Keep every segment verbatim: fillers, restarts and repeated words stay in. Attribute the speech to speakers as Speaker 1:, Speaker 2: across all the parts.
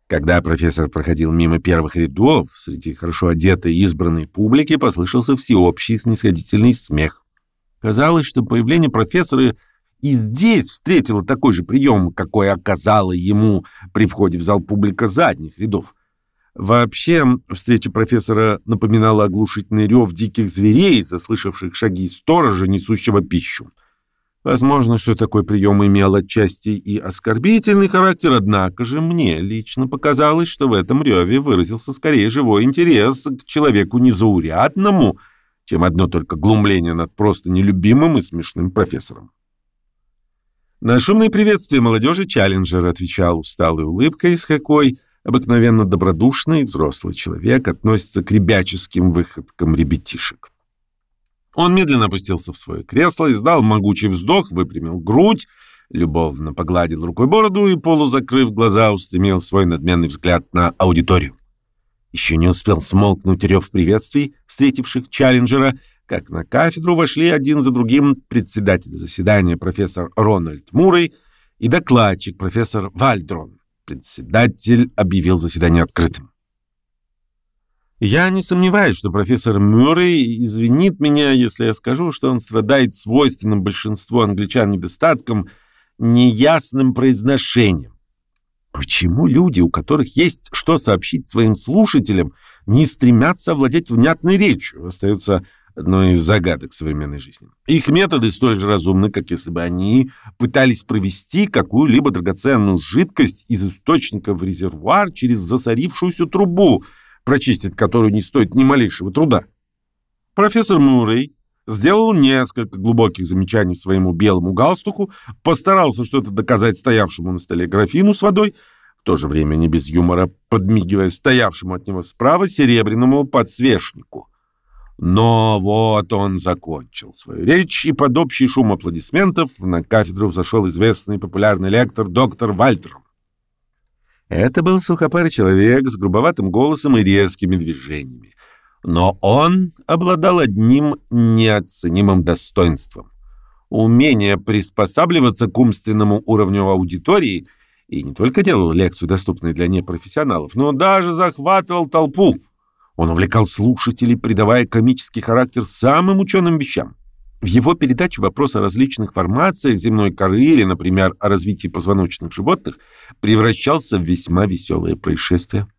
Speaker 1: Когда профессор проходил мимо первых рядов, среди хорошо одетой и избранной публики послышался всеобщий снисходительный смех. Казалось, что появление профессора и здесь встретило такой же прием, какой оказала ему при входе в зал публика задних рядов. Вообще, встреча профессора напоминала оглушительный рев диких зверей, заслышавших шаги сторожа, несущего пищу. Возможно, что такой прием имел отчасти и оскорбительный характер, однако же мне лично показалось, что в этом реве выразился скорее живой интерес к человеку незаурядному, чем одно только глумление над просто нелюбимым и смешным профессором. На шумные приветствия молодежи Чалленджер отвечал усталой улыбкой, с какой обыкновенно добродушный взрослый человек относится к ребяческим выходкам ребятишек. Он медленно опустился в свое кресло, издал могучий вздох, выпрямил грудь, любовно погладил рукой бороду и, полузакрыв глаза, устремил свой надменный взгляд на аудиторию. Еще не успел смолкнуть рев приветствий, встретивших Чалленджера, как на кафедру вошли один за другим председатель заседания профессор Рональд Муррей и докладчик профессор Вальдрон. Председатель объявил заседание открытым. Я не сомневаюсь, что профессор Мюррей извинит меня, если я скажу, что он страдает свойственным большинству англичан недостатком, неясным произношением. Почему люди, у которых есть что сообщить своим слушателям, не стремятся овладеть внятной речью, остается одной из загадок современной жизни. Их методы столь же разумны, как если бы они пытались провести какую-либо драгоценную жидкость из источника в резервуар через засорившуюся трубу, прочистить которую не стоит ни малейшего труда. Профессор Муррей сделал несколько глубоких замечаний своему белому галстуку, постарался что-то доказать стоявшему на столе графину с водой, в то же время не без юмора подмигивая стоявшему от него справа серебряному подсвечнику. Но вот он закончил свою речь, и под общий шум аплодисментов на кафедру взошел известный популярный лектор доктор Вальдрон. Это был сухопарый человек с грубоватым голосом и резкими движениями. Но он обладал одним неоценимым достоинством — умение приспосабливаться к умственному уровню аудитории, и не только делал лекцию доступной для непрофессионалов, но даже захватывал толпу. Он увлекал слушателей, придавая комический характер самым ученым вещам. В его передаче вопрос о различных формациях земной коры или, например, о развитии позвоночных животных превращался в весьма веселое происшествие.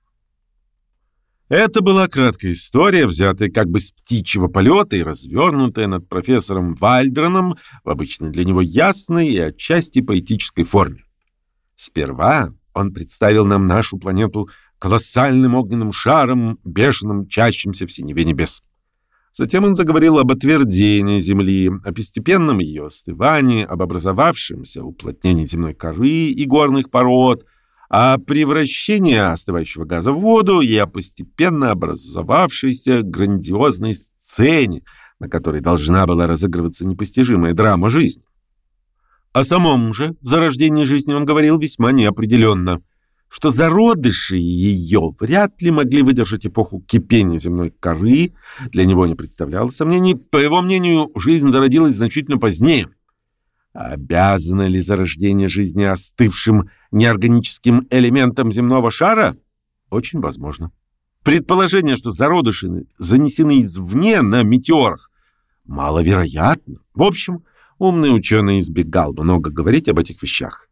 Speaker 1: Это была краткая история, взятая как бы с птичьего полета и развернутая над профессором Вальдроном в обычной для него ясной и отчасти поэтической форме. Сперва он представил нам нашу планету колоссальным огненным шаром, бешено мчащимся в синеве небес. Затем он заговорил об отвердении Земли, о постепенном ее остывании, об образовавшемся уплотнении земной коры и горных пород, о превращении остывающего газа в воду и о постепенно образовавшейся грандиозной сцене, на которой должна была разыгрываться непостижимая драма жизни. О самом же зарождении жизни он говорил весьма неопределенно, что зародыши ее вряд ли могли выдержать эпоху кипения земной коры, для него не представляло сомнений. По его мнению, жизнь зародилась значительно позднее. Обязано ли зарождение жизни остывшим неорганическим элементам земного шара? Очень возможно. Предположение, что зародыши занесены извне на метеорах, маловероятно. В общем, умный ученый избегал много говорить об этих вещах.